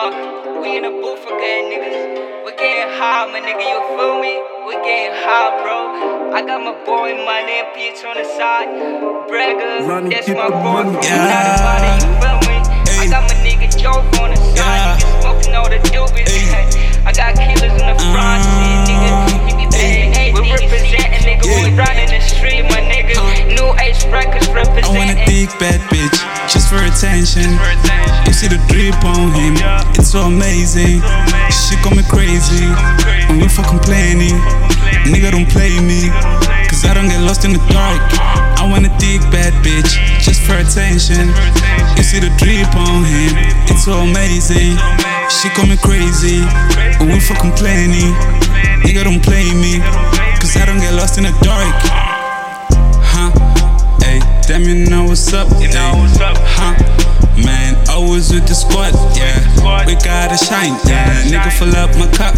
We in the booth again, niggas. We getting high, my nigga, you feel me? We getting high, bro. I got my boy Money and Peach on the side. Bragger, that's my boy from another body, you feel me? I got my nigga Joe on the side, nigga smoking all the doobies. I got killers in the front seat, nigga. He be paying, we representing, nigga. We riding the street, my nigga. New Age Records representing. I want a thick bad bitch, just for attention. You see the drip on him, it's so amazing. She got me crazy, when we fucking playing. Nigga don't play me, cause I don't get lost in the dark. I want a thick bad bitch, just for attention. You see the drip on him, it's so amazing. She got me crazy, when we fucking playing. Nigga don't play me, cause I don't get lost in the dark. Damn, you know what's up, Man, I was with the squad, We gotta shine, Nigga, fill up my cup,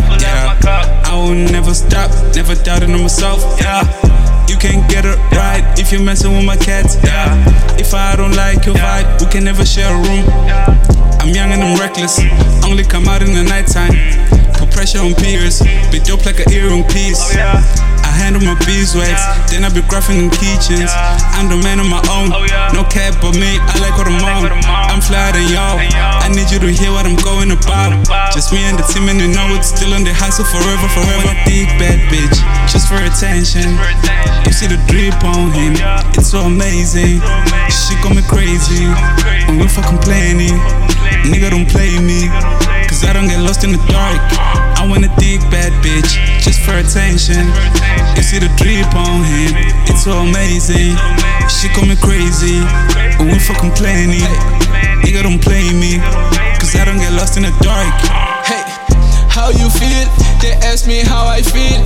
I will never stop, never doubting on myself, You can't get it right if you're messing with my cats, If I don't like your vibe, we can never share a room. I'm young and I'm reckless, only come out in the nighttime. Put pressure on peers, be dope like an earring piece. I handle my beeswax, then I be graphing in kitchens. I'm the man on my own, no cap but me, I like what I'm on. I'm flyer than y'all, I need you to hear what I'm going about. Just me and the team and you know it's still on the hustle forever, forever. Thick bad bitch, just for attention. You see the drip on him, it's so amazing. She got me crazy, when we fucking playing. Nigga don't play me, cause I don't get lost in the dark. I want a thick bad bitch, just for attention. You see the drip on him, it's so amazing. She got me crazy, when we fucking playing. Nigga don't play me, cause I don't get lost in the dark. Hey, how you feel? They ask me how I feel,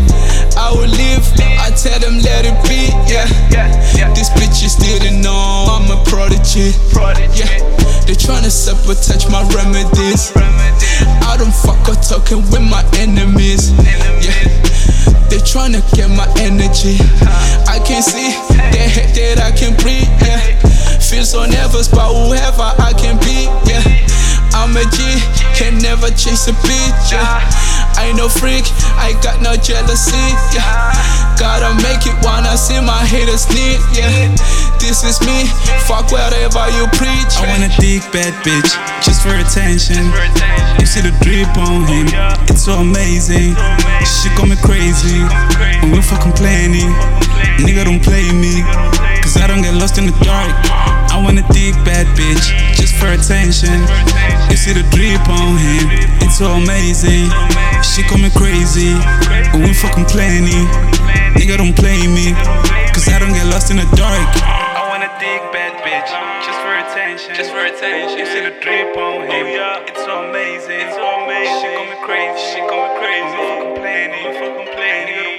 I will live, I tell them let it be, These bitches didn't know I'm a prodigy, They tryna sabotage my remedies. I don't fuck or talking with my enemies, They tryna get my energy. I can see they hate that I can breathe, Feel so nervous about whoever I can be, I'm a G, can never chase a bitch, I ain't no freak, I got no jealousy, Gotta make it when I see my haters need, This is me, fuck whatever you preach. I want a thick bad bitch, just for attention. You see the drip on him, it's so amazing. She got me crazy, when we fucking playing. Nigga don't play me, cause I don't get lost in the dark. I want a thick bad bitch, just for attention. You see the drip on him, it's so amazing. She got me crazy, when we fucking playing. Nigga don't play me, cause I don't get lost in the dark. I want a thick bad bitch, just for attention. Just for attention. You see the drip on him, it's so amazing. It's so amazing. She got me crazy, we fucking playing.